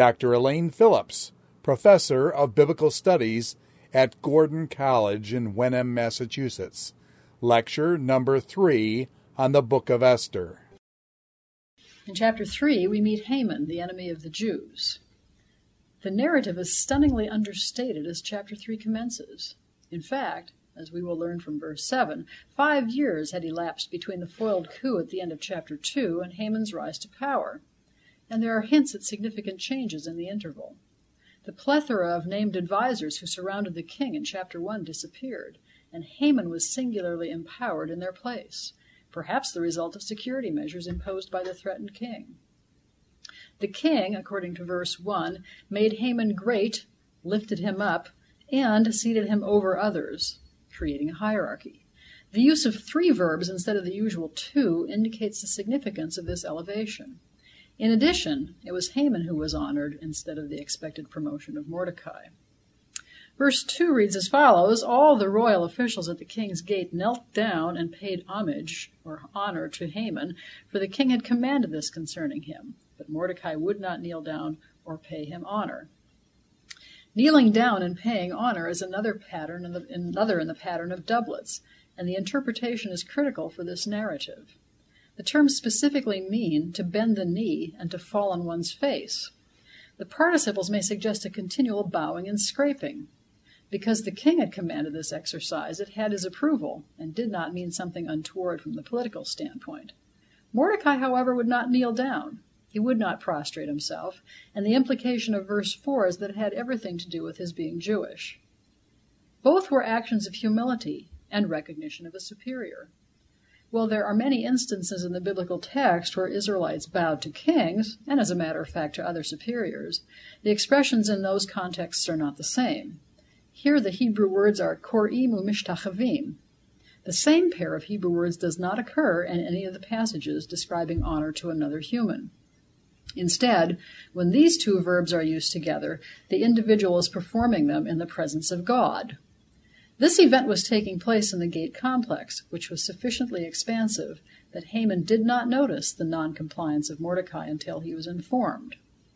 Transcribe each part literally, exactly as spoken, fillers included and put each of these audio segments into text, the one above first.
Doctor Elaine Phillips, Professor of Biblical Studies at Gordon College in Wenham, Massachusetts. Lecture number three on the Book of Esther. In chapter three, we meet Haman, the enemy of the Jews. The narrative is stunningly understated as chapter three commences. In fact, as we will learn from verse seven, five years had elapsed between the foiled coup at the end of chapter two and Haman's rise to power, and there are hints at significant changes in the interval. The plethora of named advisors who surrounded the king in chapter one disappeared, and Haman was singularly empowered in their place, perhaps the result of security measures imposed by the threatened king. The king, according to verse one, made Haman great, lifted him up, and seated him over others, creating a hierarchy. The use of three verbs instead of the usual two indicates the significance of this elevation. In addition, it was Haman who was honored instead of the expected promotion of Mordecai. Verse two reads as follows: All the royal officials at the king's gate knelt down and paid homage or honor to Haman, for the king had commanded this concerning him. But Mordecai would not kneel down or pay him honor. Kneeling down and paying honor is another pattern in the, another in the pattern of doublets, and the interpretation is critical for this narrative. The terms specifically mean to bend the knee and to fall on one's face. The participles may suggest a continual bowing and scraping. Because the king had commanded this exercise, it had his approval and did not mean something untoward from the political standpoint. Mordecai, however, would not kneel down. He would not prostrate himself, and the implication of verse four is that it had everything to do with his being Jewish. Both were actions of humility and recognition of a superior. While there are many instances in the biblical text where Israelites bowed to kings, and as a matter of fact to other superiors, the expressions in those contexts are not the same. Here the Hebrew words are korim u'mishtachavim. The same pair of Hebrew words does not occur in any of the passages describing honor to another human. Instead, when these two verbs are used together, the individual is performing them in the presence of God. This event was taking place in the gate complex, which was sufficiently expansive that Haman did not notice the non-compliance of Mordecai until he was informed.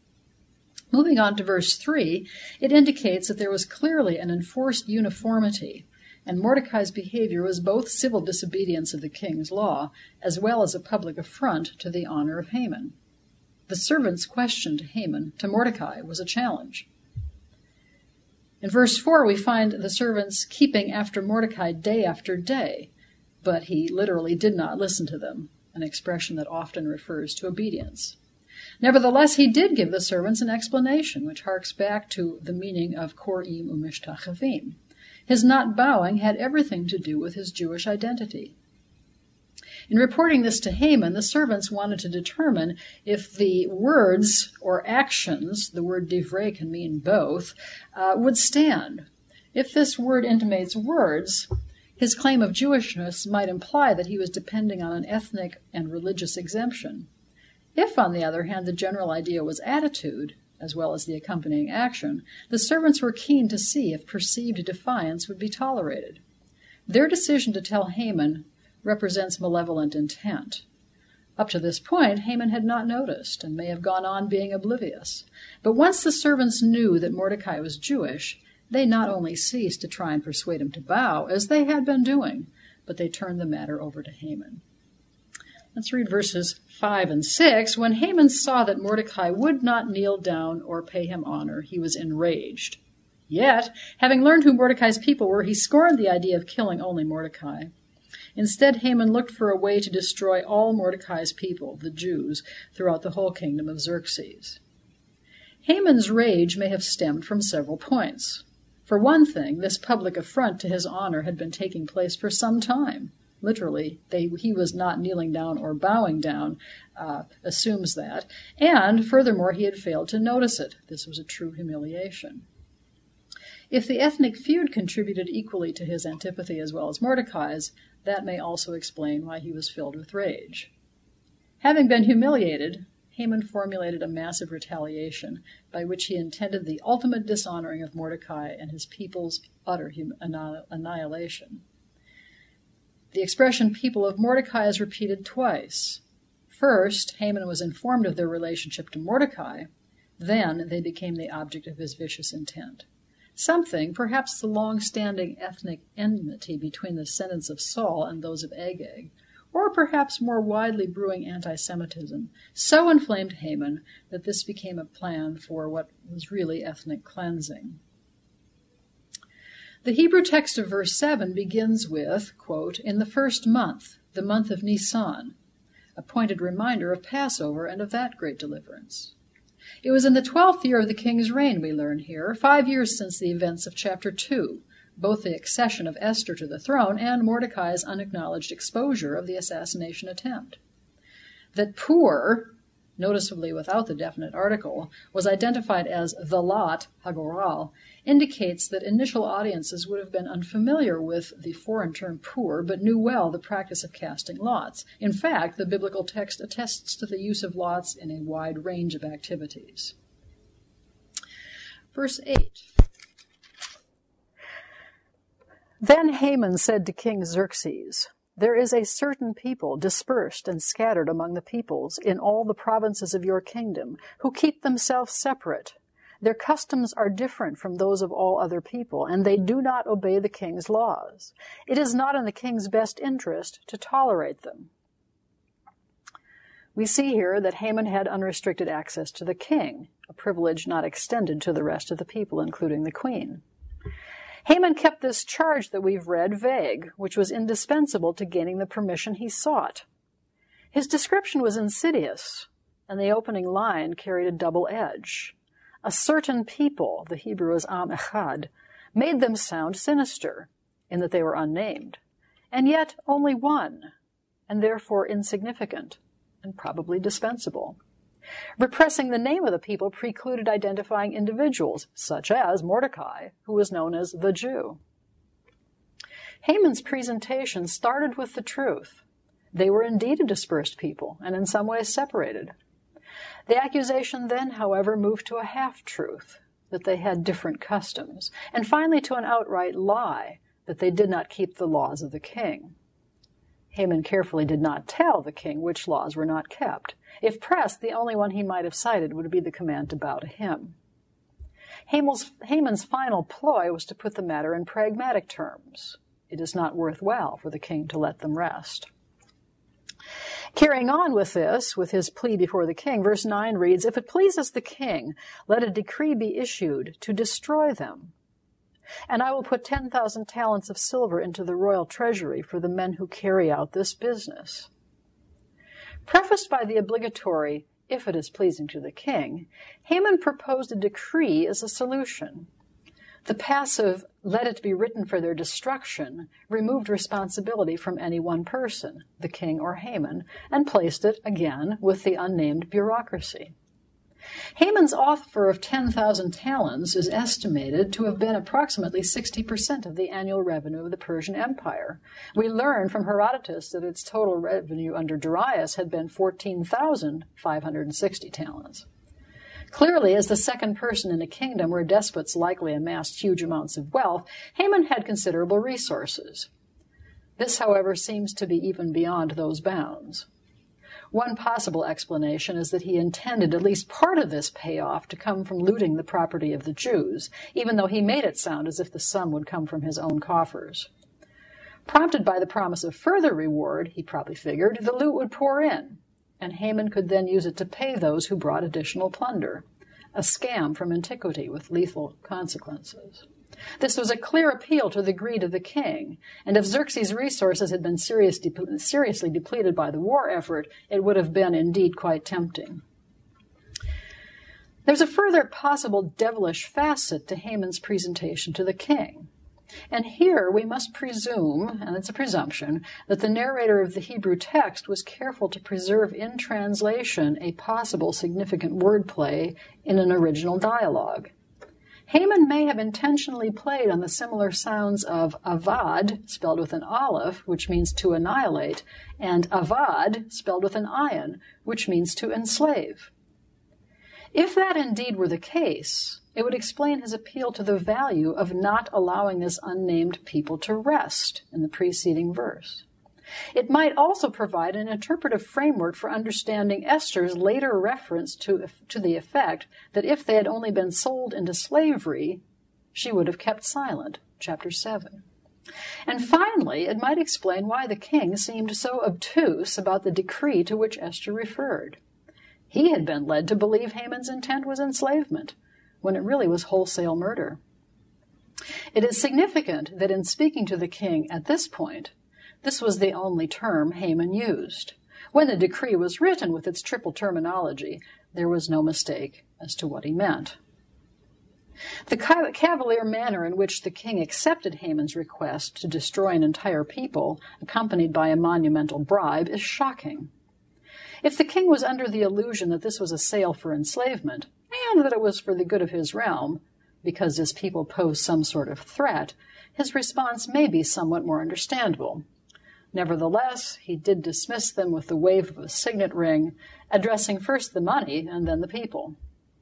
Moving on to verse three, it indicates that there was clearly an enforced uniformity, and Mordecai's behavior was both civil disobedience of the king's law, as well as a public affront to the honor of Haman. The servant's question to Haman, to Mordecai, was a challenge. In verse four, we find the servants keeping after Mordecai day after day, but he literally did not listen to them, an expression that often refers to obedience. Nevertheless, he did give the servants an explanation, which harks back to the meaning of korim u'mishtachavim. His not bowing had everything to do with his Jewish identity. In reporting this to Haman, the servants wanted to determine if the words or actions, the word divrei can mean both, uh, would stand. If this word intimates words, his claim of Jewishness might imply that he was depending on an ethnic and religious exemption. If, on the other hand, the general idea was attitude, as well as the accompanying action, the servants were keen to see if perceived defiance would be tolerated. Their decision to tell Haman represents malevolent intent. Up to this point, Haman had not noticed and may have gone on being oblivious. But once the servants knew that Mordecai was Jewish, they not only ceased to try and persuade him to bow, as they had been doing, but they turned the matter over to Haman. Let's read verses five and six. When Haman saw that Mordecai would not kneel down or pay him honor, he was enraged. Yet, having learned who Mordecai's people were, he scorned the idea of killing only Mordecai. Instead, Haman looked for a way to destroy all Mordecai's people, the Jews, throughout the whole kingdom of Xerxes. Haman's rage may have stemmed from several points. For one thing, this public affront to his honor had been taking place for some time. Literally, they, he was not kneeling down or bowing down, uh, assumes that. And furthermore, he had failed to notice it. This was a true humiliation. If the ethnic feud contributed equally to his antipathy as well as Mordecai's, that may also explain why he was filled with rage. Having been humiliated, Haman formulated a massive retaliation by which he intended the ultimate dishonoring of Mordecai and his people's utter hum- annihilation. The expression people of Mordecai is repeated twice. First, Haman was informed of their relationship to Mordecai, Then they became the object of his vicious intent. Something, perhaps the long-standing ethnic enmity between the descendants of Saul and those of Agag, or perhaps more widely brewing anti-Semitism, so inflamed Haman that this became a plan for what was really ethnic cleansing. The Hebrew text of verse seven begins with, quote, "in the first month, the month of Nisan," a pointed reminder of Passover and of that great deliverance. It was in the twelfth year of the king's reign, we learn here, five years since the events of chapter two, both the accession of Esther to the throne and Mordecai's unacknowledged exposure of the assassination attempt. That Pur, noticeably without the definite article, was identified as the lot, Hagoral, indicates that initial audiences would have been unfamiliar with the foreign term Pur, but knew well the practice of casting lots. In fact, the biblical text attests to the use of lots in a wide range of activities. Verse eight. Then Haman said to King Xerxes, "There is a certain people dispersed and scattered among the peoples in all the provinces of your kingdom, who keep themselves separate. Their customs are different from those of all other people, and they do not obey the king's laws. It is not in the king's best interest to tolerate them." We see here that Haman had unrestricted access to the king, a privilege not extended to the rest of the people, including the queen. Haman kept this charge that we've read vague, which was indispensable to gaining the permission he sought. His description was insidious, and the opening line carried a double edge. A certain people, the Hebrew is Am Echad, made them sound sinister, in that they were unnamed, and yet only one, and therefore insignificant, and probably dispensable. Repressing the name of the people precluded identifying individuals, such as Mordecai, who was known as the Jew. Haman's presentation started with the truth. They were indeed a dispersed people, and in some ways separated. The accusation then, however, moved to a half-truth, that they had different customs, and finally to an outright lie, that they did not keep the laws of the king. Haman carefully did not tell the king which laws were not kept. If pressed, the only one he might have cited would be the command to bow to him. Haman's, Haman's final ploy was to put the matter in pragmatic terms. It is not worthwhile for the king to let them rest. Carrying on with this, with his plea before the king, verse nine reads, "If it pleases the king, let a decree be issued to destroy them. And I will put ten thousand talents of silver into the royal treasury for the men who carry out this business." Prefaced by the obligatory, "if it is pleasing to the king," Haman proposed a decree as a solution. The passive, "let it be written for their destruction," removed responsibility from any one person, the king or Haman, and placed it, again, with the unnamed bureaucracy. Haman's offer of ten thousand talents is estimated to have been approximately sixty percent of the annual revenue of the Persian Empire. We learn from Herodotus that its total revenue under Darius had been fourteen thousand five hundred sixty talents. Clearly, as the second person in a kingdom where despots likely amassed huge amounts of wealth, Haman had considerable resources. This, however, seems to be even beyond those bounds. One possible explanation is that he intended at least part of this payoff to come from looting the property of the Jews, even though he made it sound as if the sum would come from his own coffers. Prompted by the promise of further reward, he probably figured, the loot would pour in, and Haman could then use it to pay those who brought additional plunder, a scam from antiquity with lethal consequences. This was a clear appeal to the greed of the king, and if Xerxes' resources had been serious de- seriously depleted by the war effort, it would have been indeed quite tempting. There's a further possible devilish facet to Haman's presentation to the king. And here we must presume, and it's a presumption, that the narrator of the Hebrew text was careful to preserve in translation a possible significant wordplay in an original dialogue. Haman may have intentionally played on the similar sounds of avad, spelled with an aleph, which means to annihilate, and avad, spelled with an ayin, which means to enslave. If that indeed were the case, it would explain his appeal to the value of not allowing this unnamed people to rest in the preceding verse. It might also provide an interpretive framework for understanding Esther's later reference to, to the effect that if they had only been sold into slavery, she would have kept silent, chapter seven. And finally, it might explain why the king seemed so obtuse about the decree to which Esther referred. He had been led to believe Haman's intent was enslavement, when it really was wholesale murder. It is significant that in speaking to the king at this point, this was the only term Haman used. When the decree was written with its triple terminology, there was no mistake as to what he meant. The cavalier manner in which the king accepted Haman's request to destroy an entire people, accompanied by a monumental bribe, is shocking. If the king was under the illusion that this was a sale for enslavement, and that it was for the good of his realm, because his people posed some sort of threat, his response may be somewhat more understandable. Nevertheless, he did dismiss them with the wave of a signet ring, addressing first the money and then the people.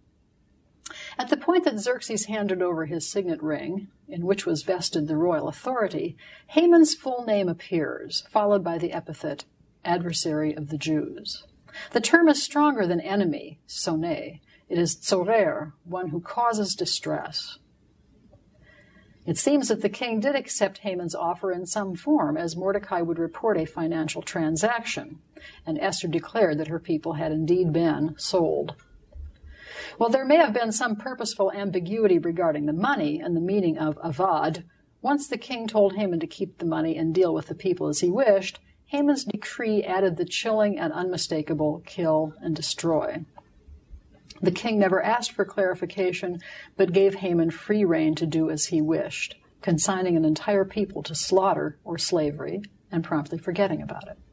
At the point that Xerxes handed over his signet ring, in which was vested the royal authority, Haman's full name appears, followed by the epithet, adversary of the Jews. The term is stronger than enemy, sonné. It is tzorer, one who causes distress. It seems that the king did accept Haman's offer in some form, as Mordecai would report a financial transaction, and Esther declared that her people had indeed been sold. While there may have been some purposeful ambiguity regarding the money and the meaning of avad, once the king told Haman to keep the money and deal with the people as he wished, Haman's decree added the chilling and unmistakable kill and destroy. The king never asked for clarification, but gave Haman free rein to do as he wished, consigning an entire people to slaughter or slavery and promptly forgetting about it.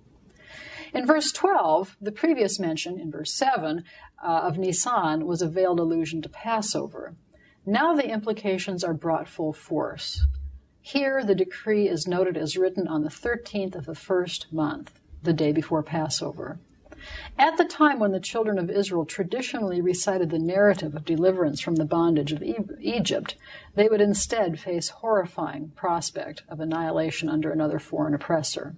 In verse twelve, the previous mention in verse seven uh, of Nisan was a veiled allusion to Passover. Now the implications are brought full force. Here the decree is noted as written on the thirteenth of the first month, the day before Passover. At the time when the children of Israel traditionally recited the narrative of deliverance from the bondage of Egypt, they would instead face horrifying prospect of annihilation under another foreign oppressor.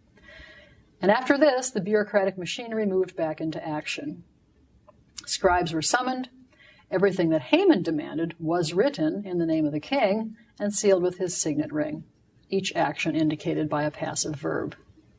And after this, the bureaucratic machinery moved back into action. Scribes were summoned. Everything that Haman demanded was written in the name of the king and sealed with his signet ring, each action indicated by a passive verb.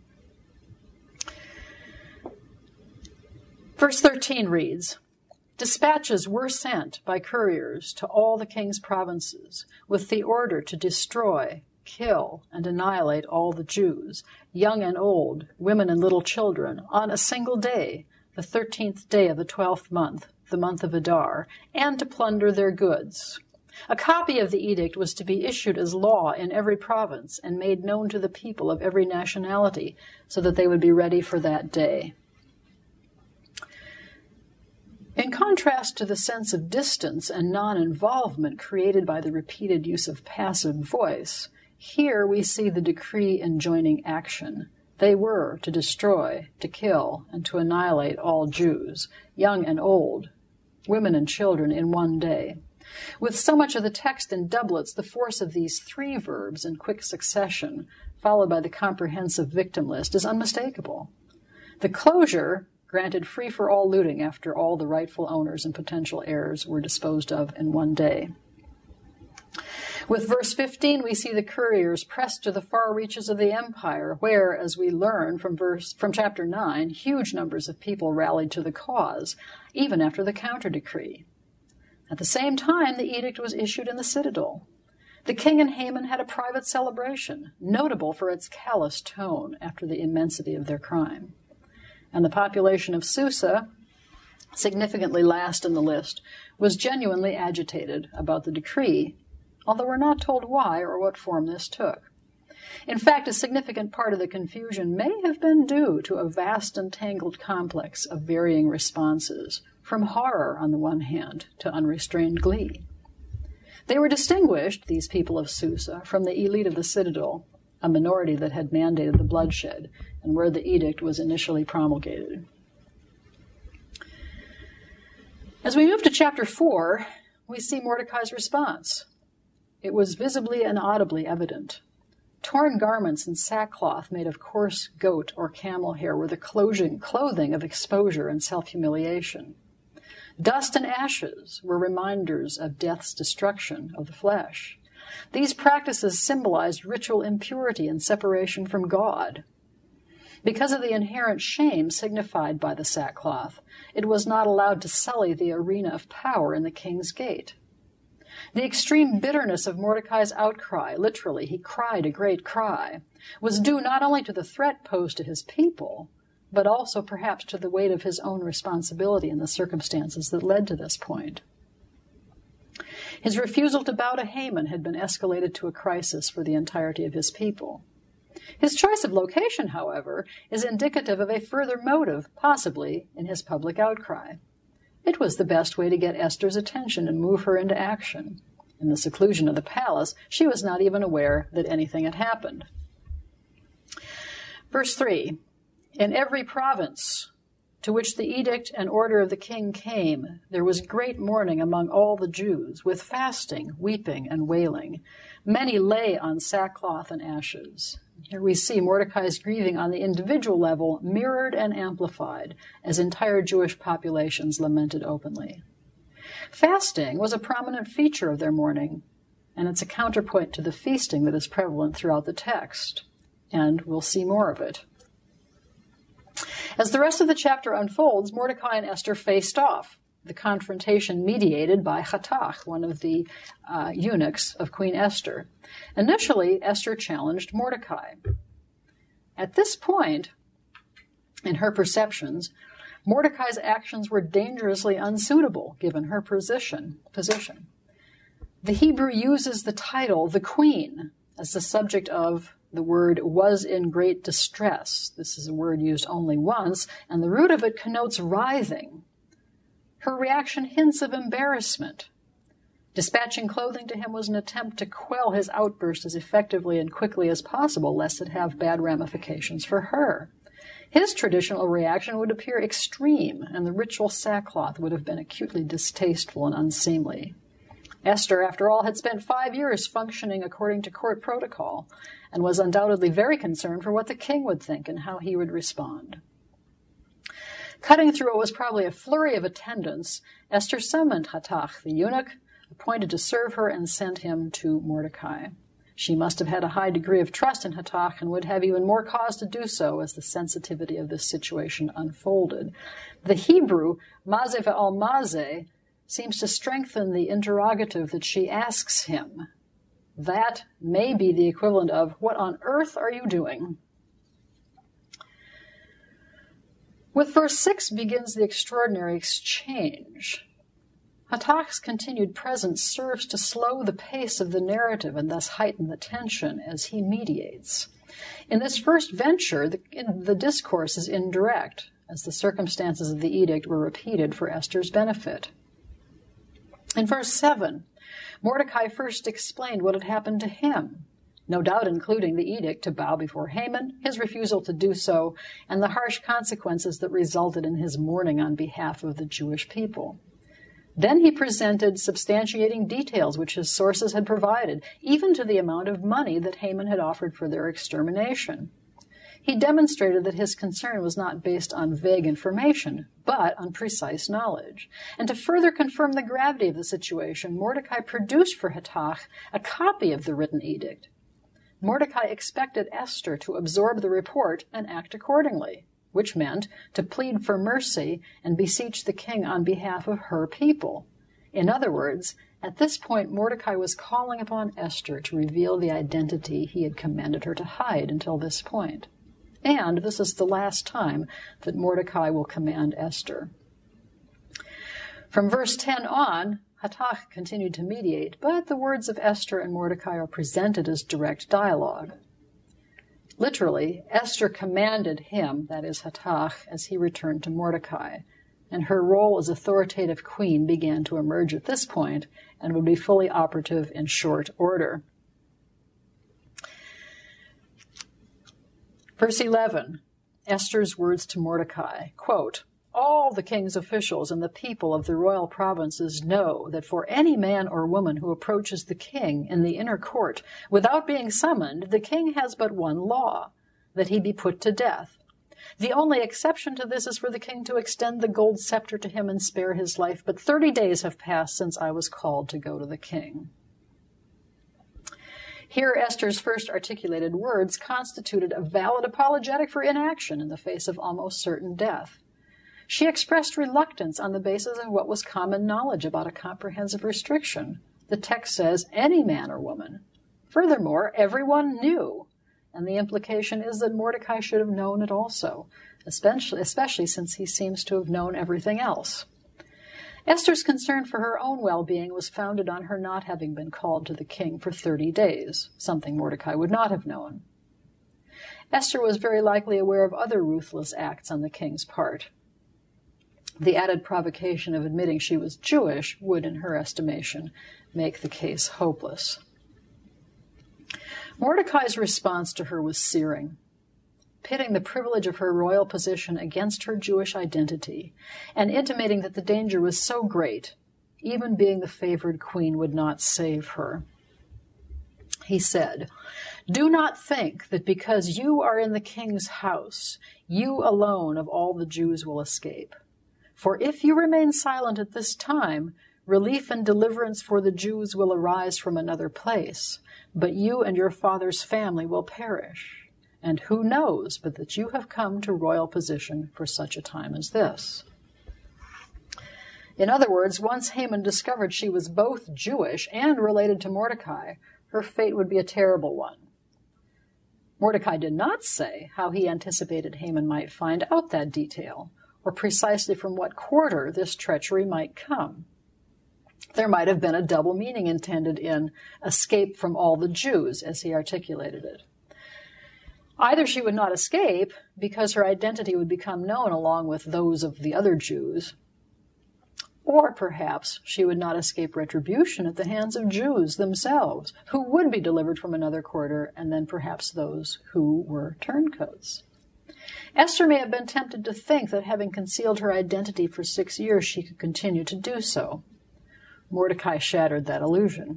Verse thirteen reads, "Dispatches were sent by couriers to all the king's provinces with the order to destroy, kill, and annihilate all the Jews, young and old, women and little children, on a single day, the thirteenth day of the twelfth month, the month of Adar, and to plunder their goods. A copy of the edict was to be issued as law in every province and made known to the people of every nationality, so that they would be ready for that day." In contrast to the sense of distance and non-involvement created by the repeated use of passive voice, here we see the decree enjoining action. They were to destroy, to kill, and to annihilate all Jews, young and old, women and children, in one day. With so much of the text in doublets, the force of these three verbs in quick succession, followed by the comprehensive victim list, is unmistakable. The closure granted free for all looting after all the rightful owners and potential heirs were disposed of in one day. With verse fifteen, we see the couriers pressed to the far reaches of the empire, where, as we learn from verse from chapter nine, huge numbers of people rallied to the cause, even after the counter-decree. At the same time, the edict was issued in the citadel. The king and Haman had a private celebration, notable for its callous tone after the immensity of their crime. And the population of Susa, significantly last in the list, was genuinely agitated about the decree, although we're not told why or what form this took. In fact, a significant part of the confusion may have been due to a vast and tangled complex of varying responses, from horror on the one hand to unrestrained glee. They were distinguished, these people of Susa, from the elite of the citadel, a minority that had mandated the bloodshed, and where the edict was initially promulgated. As we move to chapter four, we see Mordecai's response. It was visibly and audibly evident. Torn garments and sackcloth made of coarse goat or camel hair were the clothing of exposure and self-humiliation. Dust and ashes were reminders of death's destruction of the flesh. These practices symbolized ritual impurity and separation from God. Because of the inherent shame signified by the sackcloth, it was not allowed to sully the arena of power in the king's gate. The extreme bitterness of Mordecai's outcry, literally, he cried a great cry, was due not only to the threat posed to his people, but also perhaps to the weight of his own responsibility in the circumstances that led to this point. His refusal to bow to Haman had been escalated to a crisis for the entirety of his people. His choice of location, however, is indicative of a further motive, possibly, in his public outcry. It was the best way to get Esther's attention and move her into action. In the seclusion of the palace, she was not even aware that anything had happened. Verse three, in every province to which the edict and order of the king came, there was great mourning among all the Jews, with fasting, weeping, and wailing. Many lay on sackcloth and ashes. Here we see Mordecai's grieving on the individual level mirrored and amplified as entire Jewish populations lamented openly. Fasting was a prominent feature of their mourning, and it's a counterpoint to the feasting that is prevalent throughout the text, and we'll see more of it. As the rest of the chapter unfolds, Mordecai and Esther faced off, the confrontation mediated by Hatach, one of the uh, eunuchs of Queen Esther. Initially, Esther challenged Mordecai. At this point, in her perceptions, Mordecai's actions were dangerously unsuitable given her position. position. The Hebrew uses the title, the queen, as the subject of the word was in great distress. This is a word used only once, and the root of it connotes writhing. Her reaction hints of embarrassment. Dispatching clothing to him was an attempt to quell his outburst as effectively and quickly as possible, lest it have bad ramifications for her. His traditional reaction would appear extreme, and the ritual sackcloth would have been acutely distasteful and unseemly. Esther, after all, had spent five years functioning according to court protocol, and was undoubtedly very concerned for what the king would think and how he would respond. Cutting through what was probably a flurry of attendants, Esther summoned Hatach, the eunuch, appointed to serve her, and sent him to Mordecai. She must have had a high degree of trust in Hatach and would have even more cause to do so as the sensitivity of this situation unfolded. The Hebrew, mazeh ve'al mazeh, seems to strengthen the interrogative that she asks him. That may be the equivalent of, what on earth are you doing? With verse six begins the extraordinary exchange. Hatach's continued presence serves to slow the pace of the narrative and thus heighten the tension as he mediates. In this first venture, the, the discourse is indirect, as the circumstances of the edict were repeated for Esther's benefit. In verse seven, Mordecai first explained what had happened to him, no doubt including the edict to bow before Haman, his refusal to do so, and the harsh consequences that resulted in his mourning on behalf of the Jewish people. Then he presented substantiating details which his sources had provided, even to the amount of money that Haman had offered for their extermination. He demonstrated that his concern was not based on vague information, but on precise knowledge. And to further confirm the gravity of the situation, Mordecai produced for Hatach a copy of the written edict. Mordecai expected Esther to absorb the report and act accordingly, which meant to plead for mercy and beseech the king on behalf of her people. In other words, at this point, Mordecai was calling upon Esther to reveal the identity he had commanded her to hide until this point. And this is the last time that Mordecai will command Esther. From verse ten on, Hatach continued to mediate, but the words of Esther and Mordecai are presented as direct dialogue. Literally, Esther commanded him, that is Hatach, as he returned to Mordecai, and her role as authoritative queen began to emerge at this point and would be fully operative in short order. Verse eleven, Esther's words to Mordecai, quote, all the king's officials and the people of the royal provinces know that for any man or woman who approaches the king in the inner court without being summoned, the king has but one law, that he be put to death. The only exception to this is for the king to extend the gold scepter to him and spare his life, but thirty days have passed since I was called to go to the king." Here, Esther's first articulated words constituted a valid apologetic for inaction in the face of almost certain death. She expressed reluctance on the basis of what was common knowledge about a comprehensive restriction. The text says, any man or woman. Furthermore, everyone knew, and the implication is that Mordecai should have known it also, especially, especially since he seems to have known everything else. Esther's concern for her own well-being was founded on her not having been called to the king for thirty days, something Mordecai would not have known. Esther was very likely aware of other ruthless acts on the king's part. The added provocation of admitting she was Jewish would, in her estimation, make the case hopeless. Mordecai's response to her was searing, pitting the privilege of her royal position against her Jewish identity, and intimating that the danger was so great, even being the favored queen would not save her. He said, "Do not think that because you are in the king's house, you alone of all the Jews will escape. For if you remain silent at this time, relief and deliverance for the Jews will arise from another place, but you and your father's family will perish. And who knows but that you have come to royal position for such a time as this?" In other words, once Haman discovered she was both Jewish and related to Mordecai, her fate would be a terrible one. Mordecai did not say how he anticipated Haman might find out that detail, or precisely from what quarter this treachery might come. There might have been a double meaning intended in escape from all the Jews, as he articulated it. Either she would not escape because her identity would become known along with those of the other Jews, or perhaps she would not escape retribution at the hands of Jews themselves, who would be delivered from another quarter, and then perhaps those who were turncoats. Esther may have been tempted to think that having concealed her identity for six years, she could continue to do so. Mordecai shattered that illusion.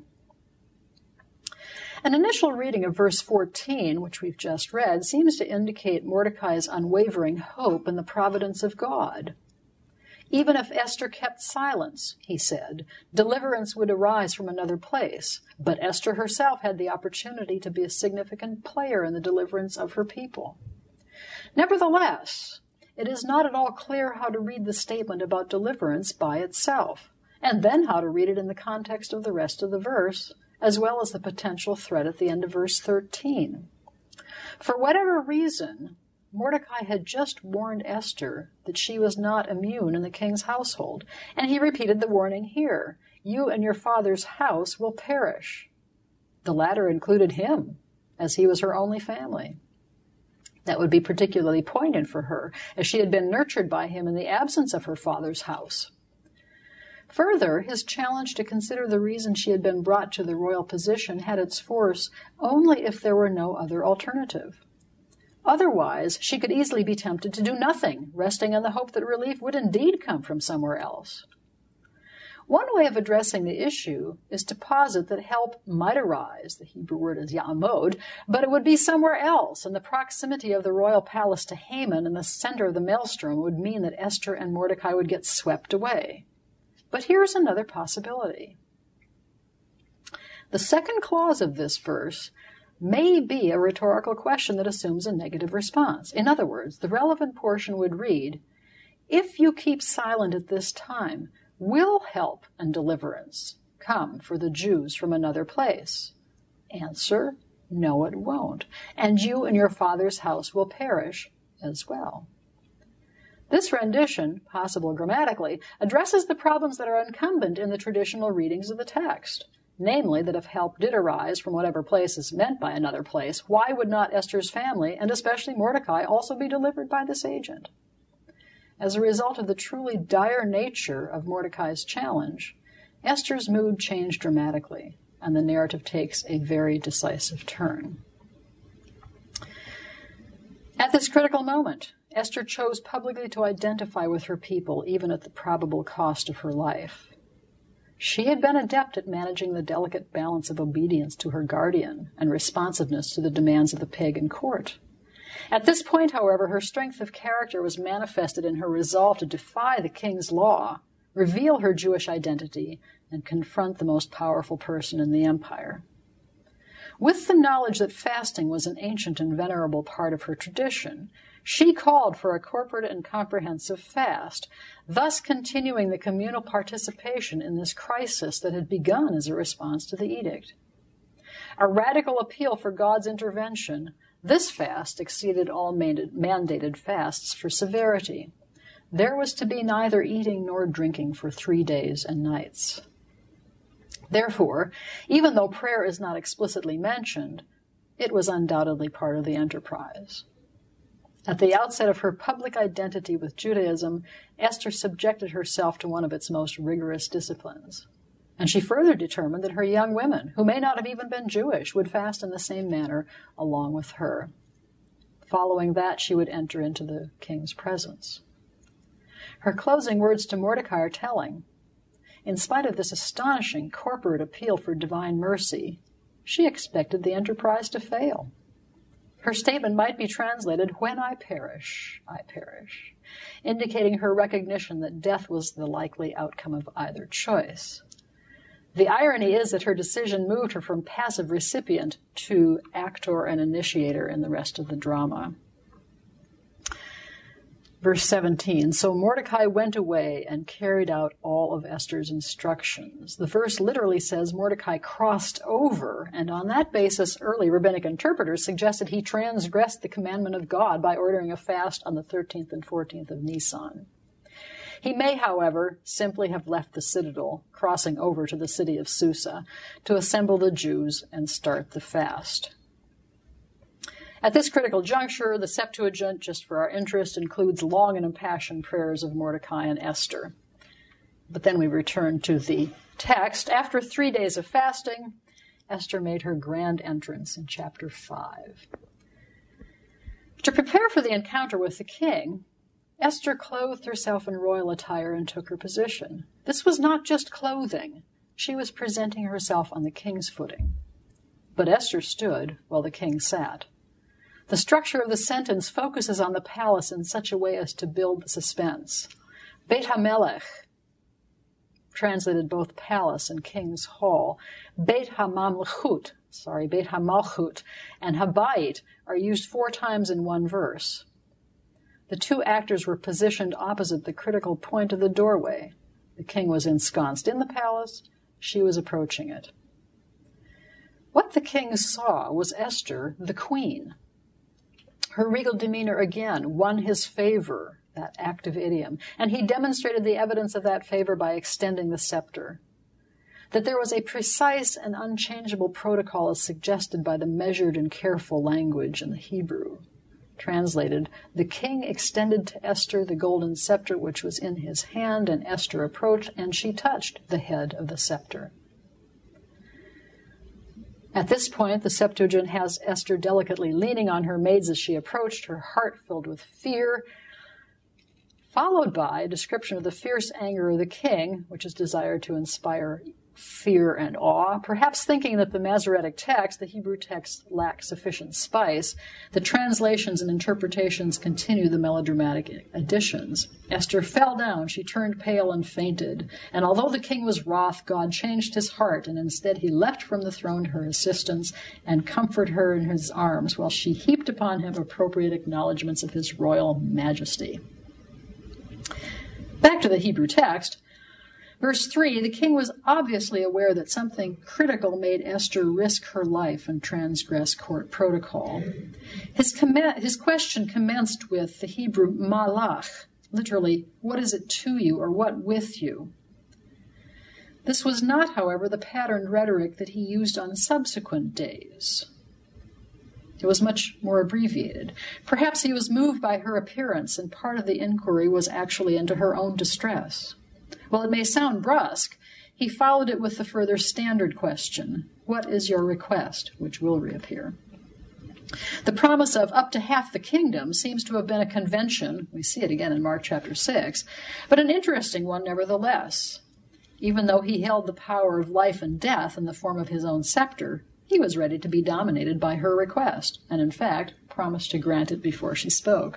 An initial reading of verse fourteen, which we've just read, seems to indicate Mordecai's unwavering hope in the providence of God. Even if Esther kept silence, he said, deliverance would arise from another place, but Esther herself had the opportunity to be a significant player in the deliverance of her people. Nevertheless, it is not at all clear how to read the statement about deliverance by itself, and then how to read it in the context of the rest of the verse, as well as the potential threat at the end of verse thirteen. For whatever reason, Mordecai had just warned Esther that she was not immune in the king's household, and he repeated the warning here: "You and your father's house will perish." The latter included him, as he was her only family. That would be particularly poignant for her, as she had been nurtured by him in the absence of her father's house. Further, his challenge to consider the reason she had been brought to the royal position had its force only if there were no other alternative. Otherwise, she could easily be tempted to do nothing, resting on the hope that relief would indeed come from somewhere else. One way of addressing the issue is to posit that help might arise, the Hebrew word is ya'amod, but it would be somewhere else, and the proximity of the royal palace to Haman and the center of the maelstrom would mean that Esther and Mordecai would get swept away. But here's another possibility. The second clause of this verse may be a rhetorical question that assumes a negative response. In other words, the relevant portion would read, "If you keep silent at this time, will help and deliverance come for the Jews from another place?" Answer, no, it won't. And you and your father's house will perish as well. This rendition, possible grammatically, addresses the problems that are incumbent in the traditional readings of the text. Namely, that if help did arise from whatever place is meant by another place, why would not Esther's family, and especially Mordecai, also be delivered by this agent? As a result of the truly dire nature of Mordecai's challenge, Esther's mood changed dramatically, and the narrative takes a very decisive turn. At this critical moment, Esther chose publicly to identify with her people, even at the probable cost of her life. She had been adept at managing the delicate balance of obedience to her guardian and responsiveness to the demands of the pagan court. At this point, however, her strength of character was manifested in her resolve to defy the king's law, reveal her Jewish identity, and confront the most powerful person in the empire. With the knowledge that fasting was an ancient and venerable part of her tradition, she called for a corporate and comprehensive fast, thus continuing the communal participation in this crisis that had begun as a response to the edict. A radical appeal for God's intervention, this fast exceeded all mandated fasts for severity. There was to be neither eating nor drinking for three days and nights. Therefore, even though prayer is not explicitly mentioned, it was undoubtedly part of the enterprise. At the outset of her public identity with Judaism, Esther subjected herself to one of its most rigorous disciplines. And she further determined that her young women, who may not have even been Jewish, would fast in the same manner along with her. Following that, she would enter into the king's presence. Her closing words to Mordecai are telling. In spite of this astonishing corporate appeal for divine mercy, she expected the enterprise to fail. Her statement might be translated, "When I perish, I perish," indicating her recognition that death was the likely outcome of either choice. The irony is that her decision moved her from passive recipient to actor and initiator in the rest of the drama. Verse seventeen, so Mordecai went away and carried out all of Esther's instructions. The verse literally says Mordecai crossed over, and on that basis, early rabbinic interpreters suggested he transgressed the commandment of God by ordering a fast on the thirteenth and fourteenth of Nisan. He may, however, simply have left the citadel, crossing over to the city of Susa, to assemble the Jews and start the fast. At this critical juncture, the Septuagint, just for our interest, includes long and impassioned prayers of Mordecai and Esther. But then we return to the text. After three days of fasting, Esther made her grand entrance in chapter five. To prepare for the encounter with the king, Esther clothed herself in royal attire and took her position. This was not just clothing. She was presenting herself on the king's footing. But Esther stood while the king sat. The structure of the sentence focuses on the palace in such a way as to build suspense. Beit HaMelech, translated both palace and king's hall. Beit HaMamlechut, sorry, Beit HaMalchut, and Habayit are used four times in one verse. The two actors were positioned opposite the critical point of the doorway. The king was ensconced in the palace. She was approaching it. What the king saw was Esther, the queen. Her regal demeanor again won his favor, that active idiom, and he demonstrated the evidence of that favor by extending the scepter. That there was a precise and unchangeable protocol is suggested by the measured and careful language in the Hebrew. Translated, the king extended to Esther the golden scepter which was in his hand, and Esther approached, and she touched the head of the scepter. At this point, the Septuagint has Esther delicately leaning on her maids as she approached, her heart filled with fear, followed by a description of the fierce anger of the king, which is desired to inspire fear and awe. Perhaps thinking that the Masoretic text, the Hebrew text, lacks sufficient spice, the translations and interpretations continue the melodramatic additions. Esther fell down, she turned pale and fainted, and although the king was wroth, God changed his heart, and instead he leapt from the throne to her assistance and comforted her in his arms, while she heaped upon him appropriate acknowledgments of his royal majesty. Back to the Hebrew text. Verse three, the king was obviously aware that something critical made Esther risk her life and transgress court protocol. His, com- his question commenced with the Hebrew malach, literally, what is it to you or what with you? This was not, however, the patterned rhetoric that he used on subsequent days. It was much more abbreviated. Perhaps he was moved by her appearance, and part of the inquiry was actually into her own distress. While it may sound brusque, he followed it with the further standard question, what is your request, which will reappear. The promise of up to half the kingdom seems to have been a convention, we see it again in Mark chapter six, but an interesting one nevertheless. Even though he held the power of life and death in the form of his own scepter, he was ready to be dominated by her request, and in fact promised to grant it before she spoke.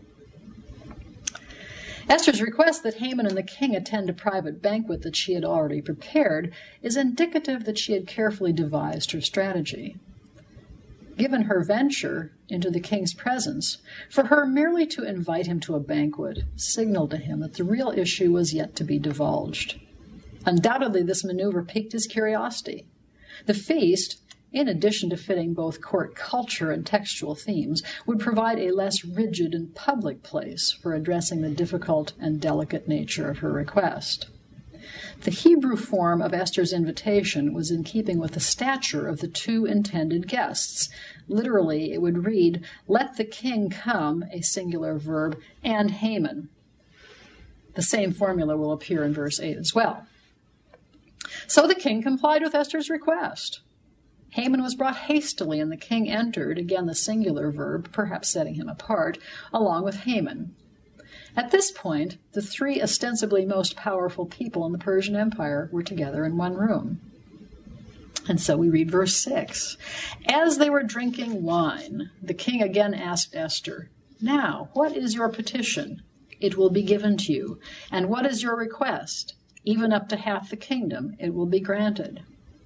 Esther's request that Haman and the king attend a private banquet that she had already prepared is indicative that she had carefully devised her strategy. Given her venture into the king's presence, for her merely to invite him to a banquet signaled to him that the real issue was yet to be divulged. Undoubtedly, this maneuver piqued his curiosity. The feast, in addition to fitting both court culture and textual themes, would provide a less rigid and public place for addressing the difficult and delicate nature of her request. The Hebrew form of Esther's invitation was in keeping with the stature of the two intended guests. Literally, it would read, "Let the king come," a singular verb, "and Haman." The same formula will appear in verse eight as well. So the king complied with Esther's request. Haman was brought hastily, and the king entered, again the singular verb, perhaps setting him apart, along with Haman. At this point, the three ostensibly most powerful people in the Persian Empire were together in one room. And so we read verse six. As they were drinking wine, the king again asked Esther, "Now, what is your petition? It will be given to you. And what is your request? Even up to half the kingdom, it will be granted."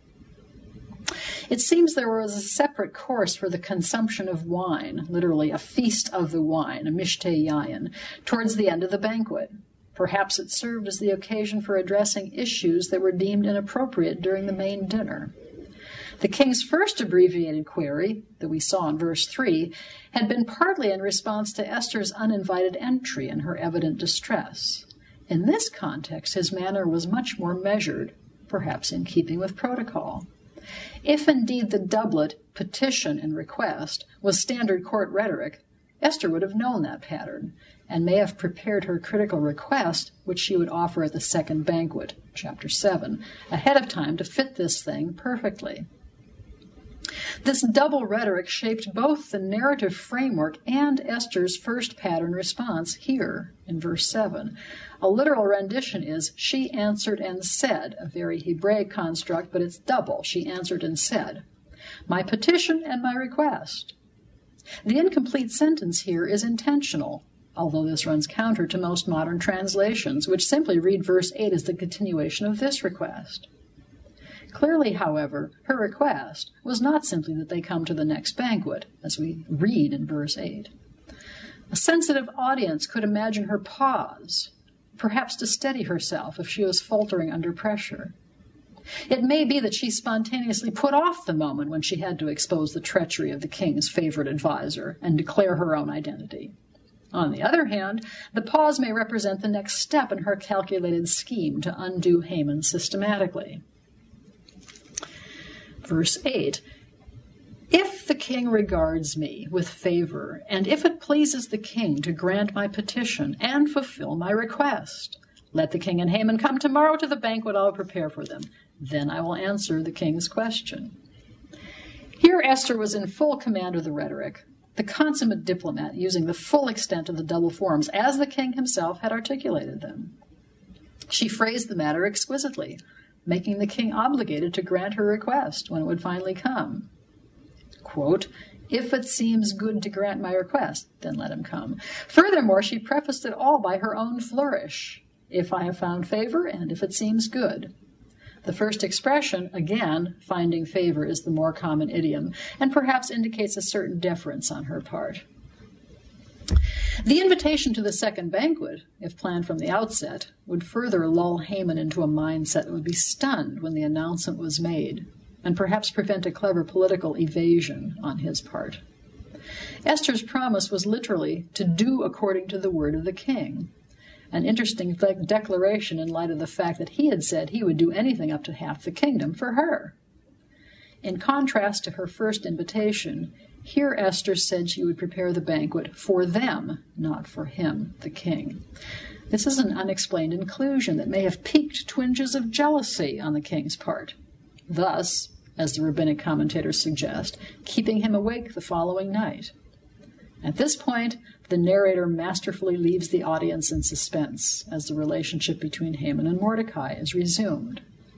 It seems there was a separate course for the consumption of wine, literally a feast of the wine, a mishteh yayin, towards the end of the banquet. Perhaps it served as the occasion for addressing issues that were deemed inappropriate during the main dinner. The king's first abbreviated query, that we saw in verse three, had been partly in response to Esther's uninvited entry and her evident distress. In this context, his manner was much more measured, perhaps in keeping with protocol. If indeed the doublet, petition and request, was standard court rhetoric, Esther would have known that pattern, and may have prepared her critical request, which she would offer at the second banquet, chapter seven, ahead of time to fit this thing perfectly. This double rhetoric shaped both the narrative framework and Esther's first pattern response here in verse seven. A literal rendition is, "She answered and said," a very Hebraic construct, but it's double. She answered and said, "My petition and my request." The incomplete sentence here is intentional, although this runs counter to most modern translations, which simply read verse eight as the continuation of this request. Clearly, however, her request was not simply that they come to the next banquet, as we read in verse eight. A sensitive audience could imagine her pause, perhaps to steady herself if she was faltering under pressure. It may be that she spontaneously put off the moment when she had to expose the treachery of the king's favorite advisor and declare her own identity. On the other hand, the pause may represent the next step in her calculated scheme to undo Haman systematically. Verse eight, "If the king regards me with favor, and if it pleases the king to grant my petition and fulfill my request, let the king and Haman come tomorrow to the banquet I will prepare for them. Then I will answer the king's question." Here Esther was in full command of the rhetoric, the consummate diplomat using the full extent of the double forms as the king himself had articulated them. She phrased the matter exquisitely, making the king obligated to grant her request when it would finally come. Quote, "If it seems good to grant my request, then let him come." Furthermore, she prefaced it all by her own flourish. "If I have found favor, and if it seems good." The first expression, again, finding favor, is the more common idiom, and perhaps indicates a certain deference on her part. The invitation to the second banquet, if planned from the outset, would further lull Haman into a mindset that would be stunned when the announcement was made, and perhaps prevent a clever political evasion on his part. Esther's promise was literally to do according to the word of the king, an interesting de- declaration in light of the fact that he had said he would do anything up to half the kingdom for her. In contrast to her first invitation, here Esther said she would prepare the banquet for them, not for him, the king. This is an unexplained inclusion that may have piqued twinges of jealousy on the king's part. Thus, as the rabbinic commentators suggest, keeping him awake the following night. At this point, the narrator masterfully leaves the audience in suspense as the relationship between Haman and Mordecai is resumed.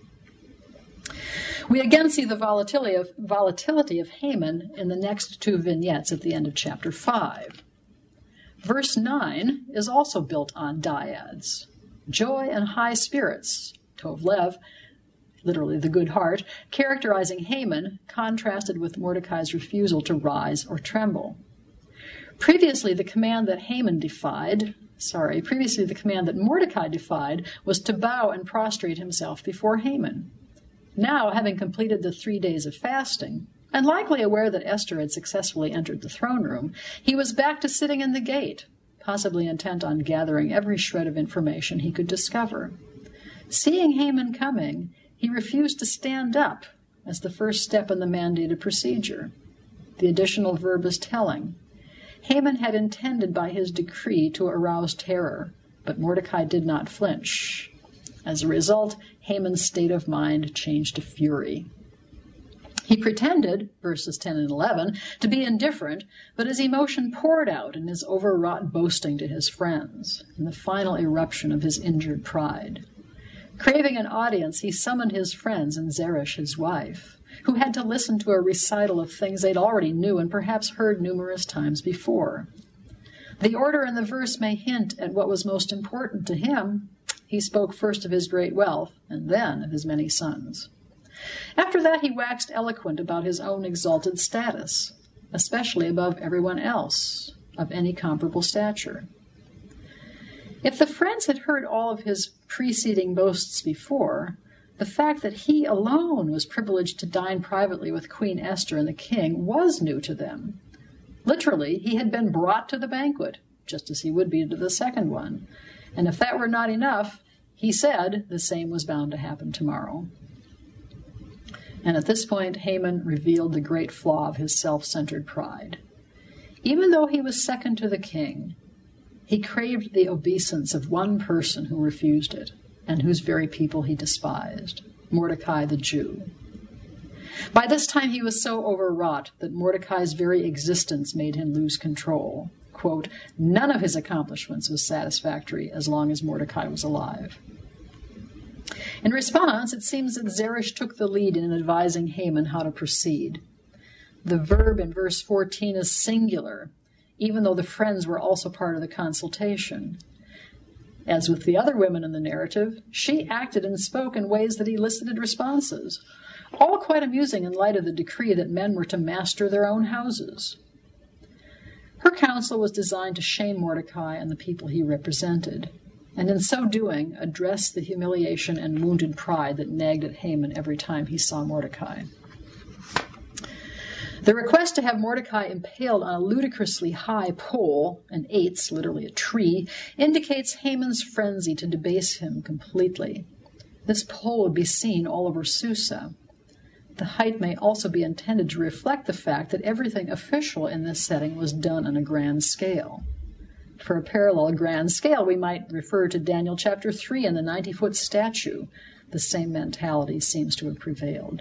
We again see the volatility of, volatility of Haman in the next two vignettes at the end of chapter five. Verse nine is also built on dyads. Joy and high spirits, Tov Lev, literally the good heart, characterizing Haman, contrasted with Mordecai's refusal to rise or tremble. Previously, the command that Haman defied, sorry, previously the command that Mordecai defied was to bow and prostrate himself before Haman. Now, having completed the three days of fasting, and likely aware that Esther had successfully entered the throne room, he was back to sitting in the gate, possibly intent on gathering every shred of information he could discover. Seeing Haman coming, he refused to stand up as the first step in the mandated procedure. The additional verb is telling. Haman had intended by his decree to arouse terror, but Mordecai did not flinch. As a result, Haman's state of mind changed to fury. He pretended, verses ten and eleven, to be indifferent, but his emotion poured out in his overwrought boasting to his friends, in the final eruption of his injured pride. Craving an audience, he summoned his friends and Zeresh, his wife, who had to listen to a recital of things they'd already knew and perhaps heard numerous times before. The order in the verse may hint at what was most important to him. He spoke first of his great wealth, and then of his many sons. After that, he waxed eloquent about his own exalted status, especially above everyone else of any comparable stature. If the friends had heard all of his preceding boasts before, the fact that he alone was privileged to dine privately with Queen Esther and the king was new to them. Literally, he had been brought to the banquet, just as he would be to the second one. And if that were not enough, he said the same was bound to happen tomorrow. And at this point, Haman revealed the great flaw of his self-centered pride. Even though he was second to the king, he craved the obeisance of one person who refused it, and whose very people he despised, Mordecai the Jew. By this time he was so overwrought that Mordecai's very existence made him lose control. Quote, none of his accomplishments was satisfactory as long as Mordecai was alive. In response, it seems that Zeresh took the lead in advising Haman how to proceed. The verb in verse fourteen is singular, even though the friends were also part of the consultation. As with the other women in the narrative, she acted and spoke in ways that elicited responses, all quite amusing in light of the decree that men were to master their own houses. Her counsel was designed to shame Mordecai and the people he represented, and in so doing, address the humiliation and wounded pride that nagged at Haman every time he saw Mordecai. The request to have Mordecai impaled on a ludicrously high pole, an eitz, literally a tree, indicates Haman's frenzy to debase him completely. This pole would be seen all over Susa. The height may also be intended to reflect the fact that everything official in this setting was done on a grand scale. For a parallel grand scale, we might refer to Daniel chapter three and the ninety-foot statue. The same mentality seems to have prevailed.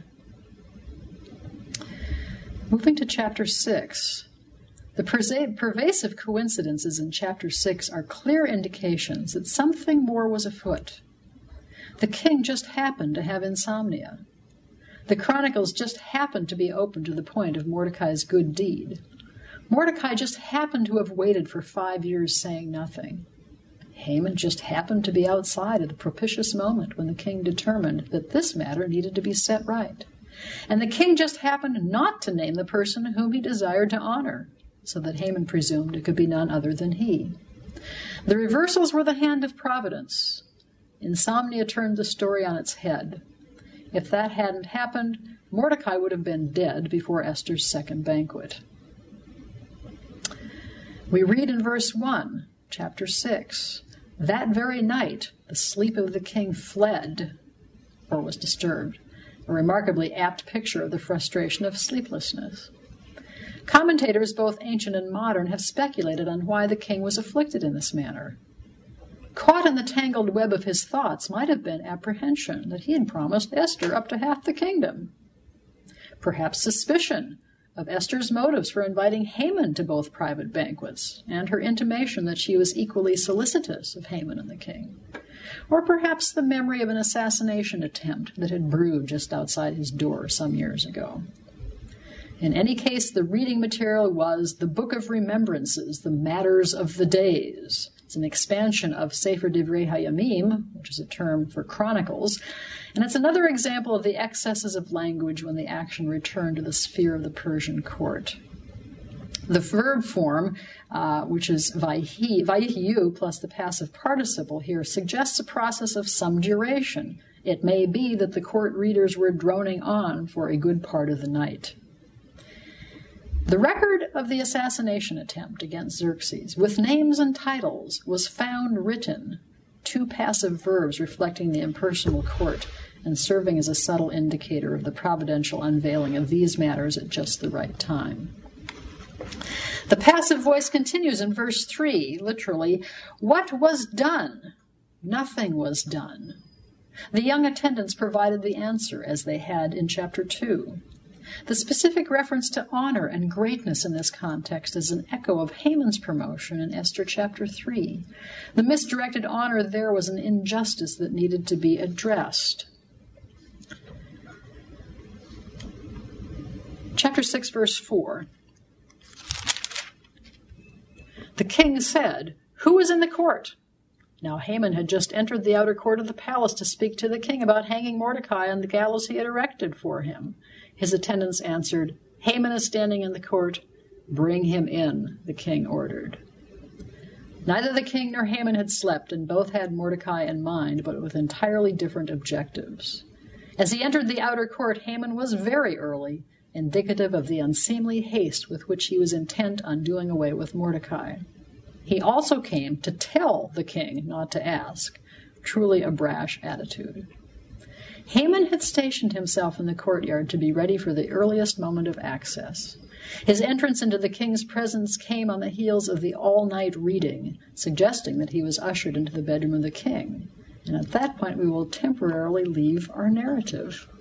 Moving to chapter six, the pervasive coincidences in chapter six are clear indications that something more was afoot. The king just happened to have insomnia. The chronicles just happened to be open to the point of Mordecai's good deed. Mordecai just happened to have waited for five years saying nothing. Haman just happened to be outside at a propitious moment when the king determined that this matter needed to be set right. And the king just happened not to name the person whom he desired to honor, so that Haman presumed it could be none other than he. The reversals were the hand of providence. Insomnia turned the story on its head. If that hadn't happened, Mordecai would have been dead before Esther's second banquet. We read in verse one, chapter six, that very night the sleep of the king fled, or was disturbed, a remarkably apt picture of the frustration of sleeplessness. Commentators, both ancient and modern, have speculated on why the king was afflicted in this manner. Caught in the tangled web of his thoughts might have been apprehension that he had promised Esther up to half the kingdom. perhaps suspicion of Esther's motives for inviting Haman to both private banquets, and her intimation that she was equally solicitous of Haman and the king. Or perhaps the memory of an assassination attempt that had brewed just outside his door some years ago. In any case, the reading material was the Book of Remembrances, the Matters of the Days. It's an expansion of Sefer Divrei Hayamim, which is a term for chronicles, and it's another example of the excesses of language when the action returned to the sphere of the Persian court. The verb form, uh, which is vayhi, vayihiyu plus the passive participle here, suggests a process of some duration. It may be that the court readers were droning on for a good part of the night. The record of the assassination attempt against Xerxes, with names and titles, was found written, two passive verbs reflecting the impersonal court and serving as a subtle indicator of the providential unveiling of these matters at just the right time. The passive voice continues in verse three, literally, "What was done? Nothing was done." The young attendants provided the answer, as they had in chapter two. The specific reference to honor and greatness in this context is an echo of Haman's promotion in Esther chapter three. The misdirected honor there was an injustice that needed to be addressed. Chapter six, verse four. The king said, "Who is in the court?" Now Haman had just entered the outer court of the palace to speak to the king about hanging Mordecai on the gallows he had erected for him. His attendants answered, "Haman is standing in the court. Bring him in," the king ordered. Neither the king nor Haman had slept, and both had Mordecai in mind, but with entirely different objectives. As he entered the outer court, Haman was very early, indicative of the unseemly haste with which he was intent on doing away with Mordecai. He also came to tell the king, not to ask, truly a brash attitude. Haman had stationed himself in the courtyard to be ready for the earliest moment of access. His entrance into the king's presence came on the heels of the all-night reading, suggesting that he was ushered into the bedroom of the king. And at that point, we will temporarily leave our narrative.